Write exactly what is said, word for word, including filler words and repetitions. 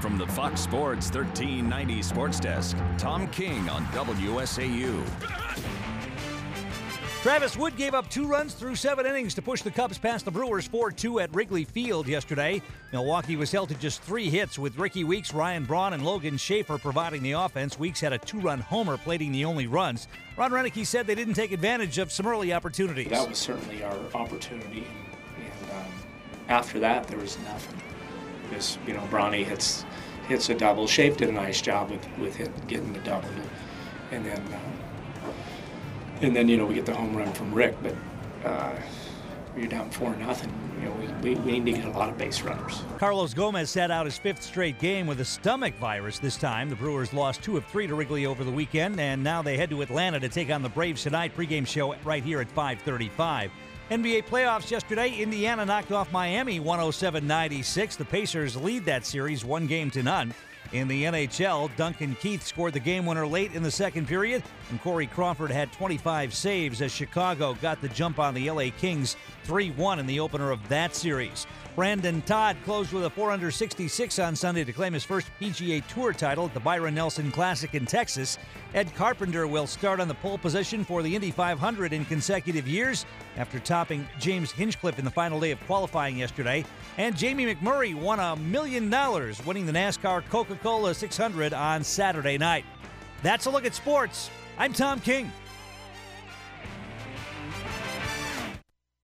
From the Fox Sports thirteen ninety Sports Desk, Tom King on W S A U. Travis Wood gave up two runs through seven innings to push the Cubs past the Brewers four two at Wrigley Field yesterday. Milwaukee was held to just three hits with Ricky Weeks, Ryan Braun, and Logan Schaefer providing the offense. Weeks had a two-run homer, plating the only runs. Ron Renicky said they didn't take advantage of some early opportunities. That was certainly our opportunity, and um, after that, there was nothing. Just, you know, Bronny hits hits a double. Schaefer did a nice job with, with hit, getting the double, and then uh, and then you know we get the home run from Rick, but uh, you're down four nothing. You know, we, we, we need to get a lot of base runners. Carlos Gomez sat out his fifth straight game with a stomach virus this time. The Brewers lost two of three to Wrigley over the weekend, and now they head to Atlanta to take on the Braves tonight. Pregame show right here at five thirty-five. N B A playoffs yesterday. Indiana knocked off Miami one oh seven ninety-six. The Pacers lead that series one game to none. In the N H L, Duncan Keith scored the game winner late in the second period, and Corey Crawford had twenty-five saves as Chicago got the jump on the L A Kings three one in the opener of that series. Brandon Todd closed with a four under sixty-six on Sunday to claim his first P G A Tour title at the Byron Nelson Classic in Texas. Ed Carpenter will start on the pole position for the Indy five hundred in consecutive years after topping James Hinchcliffe in the final day of qualifying yesterday. And Jamie McMurray won a million dollars winning the NASCAR Coca-Cola six hundred on Saturday night. That's a look at sports. I'm Tom King.